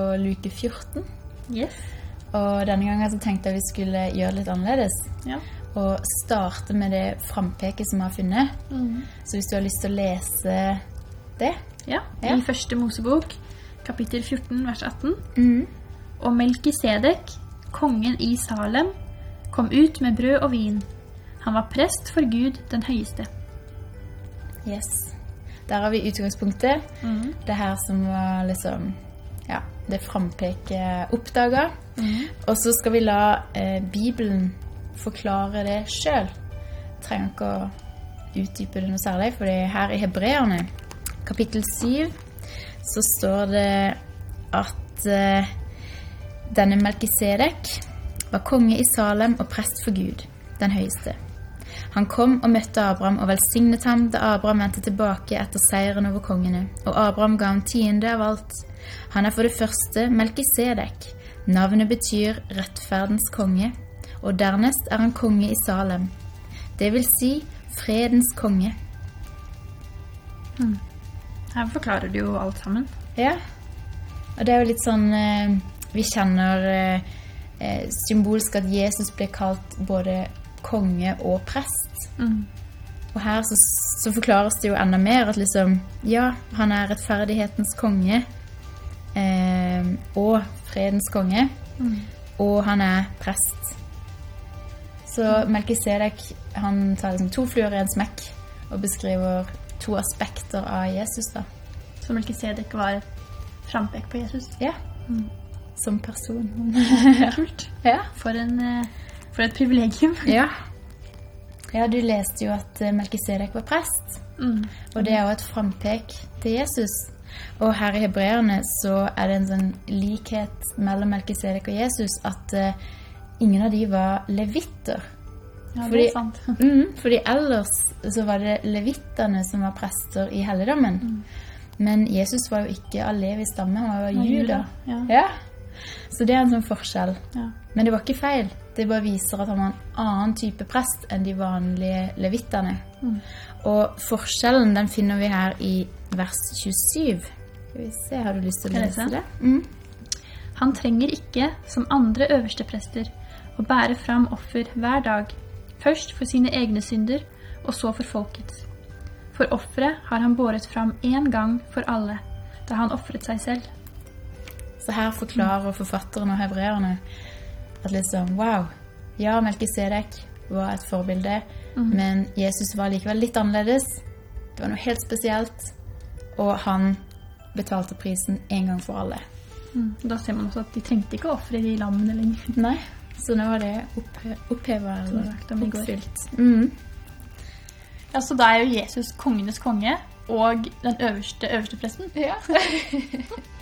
luke 14. Yes. Og denne gangen så tenkte jeg vi skulle gjøre det litt annerledes. Ja. Og starte med det frampeket som vi har funnet. Så hvis du har lyst til å lese det. Ja, i første Mosebok, kapittel 14, vers 18. Og Melkisedek, kongen i Salem, kom ut med brød og vin. Han var prest for Gud den høyeste. Yes. Der har vi utgangspunktet. Det her som var liksom, ja, det frampeket oppdaget. Og så skal vi la Bibelen forklare det selv. Trenger ikke å utdype det noe særlig, for her i Hebreerne, kapittel 7, så står det at denne Melkisedek var konge i Salem og prest for Gud, den høyeste. Han kom og møtte Abraham og velsignet ham da Abraham vendte tilbake etter seieren over kongene, og Abraham ga ham 10% av alt. Han for det første Melkisedek. Navnet betyr rettferdens konge, og dernest han konge i Salem. Det vil si fredens konge. Her forklarer du jo alt sammen. Ja, og det jo litt sånn, vi kjenner symbolsk at Jesus ble kalt både konge og prest. Og her så forklares det jo enda mer at liksom, ja, han rettferdighetens konge og fredens konge, og han prest. Så Melkisedek, han tar liksom 2 fluer i en smekk og beskriver 2 aspekter av Jesus da. Så Melkisedek var et frampek på Jesus? Ja, som person. Kult. Ja. For et privilegium. Ja, du leste jo at Melkisedek var prest. Og det jo et frampek til Jesus. Og her i Hebreerne så det en sånn likhet mellom Melkisedek og Jesus at ingen av de var levitter. Ja, fordi, det sant. Fordi ellers så var det levitterne som var prester i helligdommen. Men Jesus var jo ikke av Levis stamme, han var juda. Ja. Så det en sånn forskjell. Ja. Men det var ikke feil. Det bare viser at han var en annen type prest enn de vanlige levitterne. Og forskjellen, den finner vi her i vers 27. Skal vi se, har du lyst til å lese det? Han trenger ikke, som andre øverste prester, å bære fram offer hver dag. Først for sine egne synder, og så for folkets. For offeret har han båret fram en gang for alle, da han offret seg selv. Så her forklarer forfatteren og hebreerne at liksom, wow, ja, Melkisedek var et forbilde, men Jesus var likevel litt annerledes. Det var noe helt spesielt, og han betalte prisen en gang for alle. Da ser man også at de trengte ikke offre de lammene lenger. Nei, så nå var det opphevet eller oppfylt. Ja, så da jo Jesus kongenes konge og den øverste presten. Ja.